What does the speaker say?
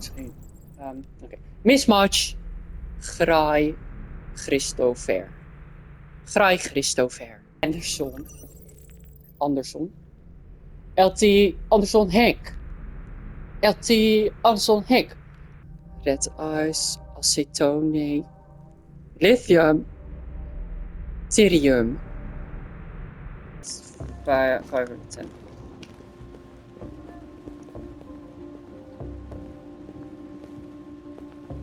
misschien. Oké. Mismatch. Graai Christopher. Graai Christopher. Anderson. LT Anderson Henk. LT Anderson Henk. Red Ice. Acetone. Lithium. Therium. 510.